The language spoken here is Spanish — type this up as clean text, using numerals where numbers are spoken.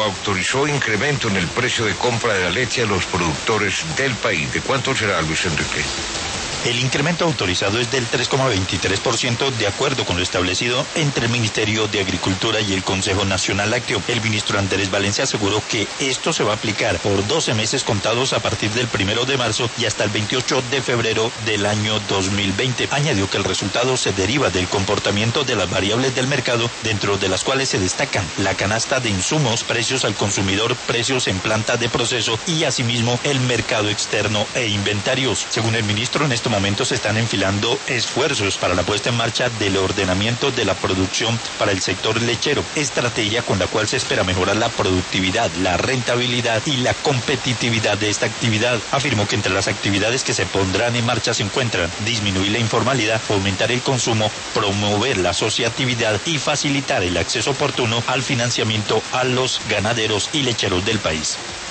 autorizó incremento en el precio de compra de la leche a los productores del país. ¿De cuánto será, Luis Enrique? El incremento autorizado es del 3,23% de acuerdo con lo establecido entre el Ministerio de Agricultura y el Consejo Nacional Lácteo. El ministro Andrés Valencia aseguró que esto se va a aplicar por 12 meses contados a partir del 1 de marzo y hasta el 28 de febrero del año 2020. Añadió que el resultado se deriva del comportamiento de las variables del mercado, dentro de las cuales se destacan la canasta de insumos, precios al consumidor, precios en planta de proceso y asimismo el mercado externo e inventarios. Según el ministro, en este momento se están enfilando esfuerzos para la puesta en marcha del ordenamiento de la producción para el sector lechero, estrategia con la cual se espera mejorar la productividad, la rentabilidad y la competitividad de esta actividad. Afirmó que entre las actividades que se pondrán en marcha se encuentran disminuir la informalidad, fomentar el consumo, promover la asociatividad y facilitar el acceso oportuno al financiamiento a los ganaderos y lecheros del país.